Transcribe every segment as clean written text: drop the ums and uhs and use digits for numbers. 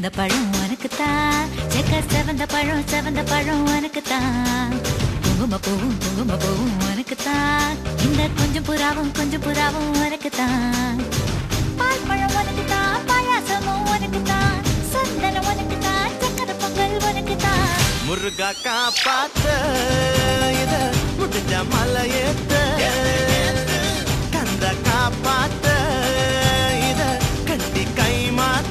இழந்த பழம் உனக்குத்தான், செக்க செவந்த பழம் உனக்குத்தான், குங்கும பூவும் உனக்குத்தான், இந்த கொஞ்சம் புறாவும் உனக்குத்தான், பால் பழம் உனக்குத்தான், பாயாசமும் உனக்குத்தான், சந்தனம் உனக்குத்தான், சக்கரை பொங்கல் உனக்குத்தான். முருகா காப்பாத்த இத முடிஞ்ச மலையேத்த, கந்த காப்பாத்த இத கட்டி கை மாத்த.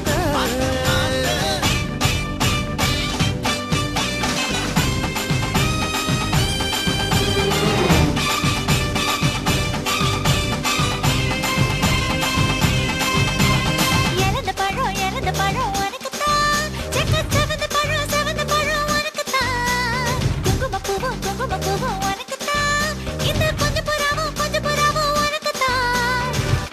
இழந்த பழம் உனக்குத்தான், செக்க செவந்த பழம் உனக்குத்தான், குங்கும பூவும் உனக்குத்தான், இந்த கொஞ்சம் புறாவும் உனக்குத்தான்.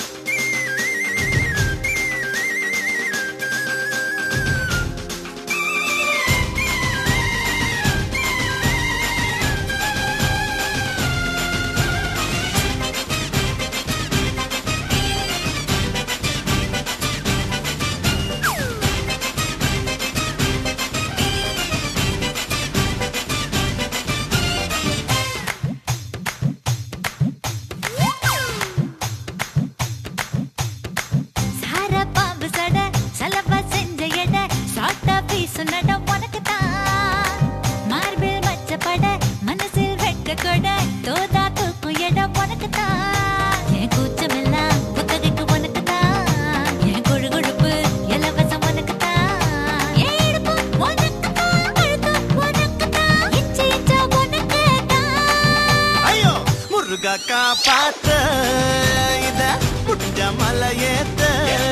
முருகா காப்பாத்த இத முடிஞ்ச மலையேத்த,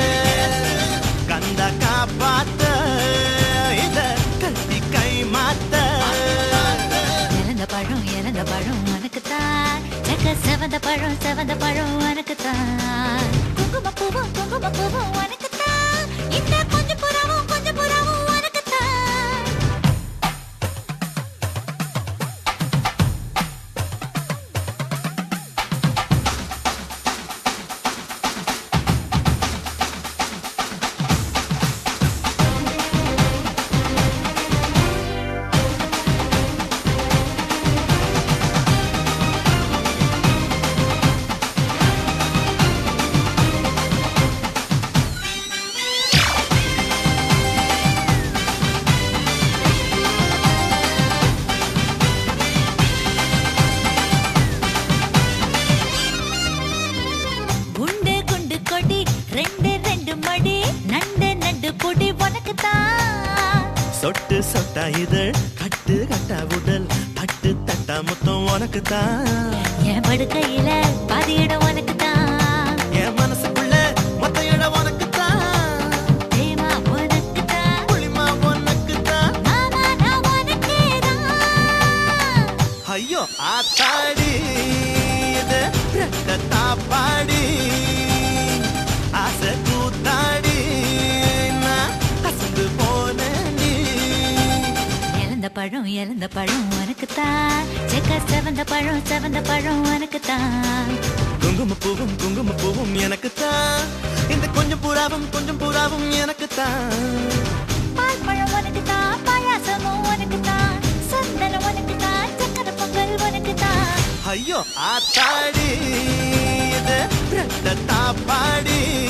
கந்த காப்பாத்த இத கட்டி கை மாத்த. இழந்த பழம் உனக்குத்தான், செக்க செவந்த பழம் உனக்குத்தான், குங்கும பூவும் உனக்குத்தான், இந்த கொஞ்சம் புறாவும் உனக்குத்தான். சொட்டு சொட்டா இதழ், கட்டு கட்டா உடல், தட்டு தட்டா முத்தம் உனக்குத்தான், என் படுக்கையில பாதி இடம் உனக்குத்தான், என் மனசுக்குள்ள மொத்த இடம் உனக்குத்தான், தேமா உனக்குத்தான், புளிமா உனக்குத்தான், மாமா நான் உனக்கேதான். ஐயோ ஆத்தாடி இது ரத்தத்தா பாடி, ஆசை கூத்தாடி நான் அசந்து போனேன். இழந்த பழம் உனக்குத்தான், செக்க செவந்த பழம் உனக்குத்தான், குங்கும பூவும் எனக்குத்தான், இந்த கொஞ்சம் புறாவும் எனக்குத்தான், பால் பழம் உனக்குத்தான், பாயாசமும் உனக்குத்தான், சந்தனம் உனக்குத்தான், சக்கரை பொங்கல் உனக்குத்தான். ஐயோ ஆத்தாடி இது ரத்தத்தா பாடி.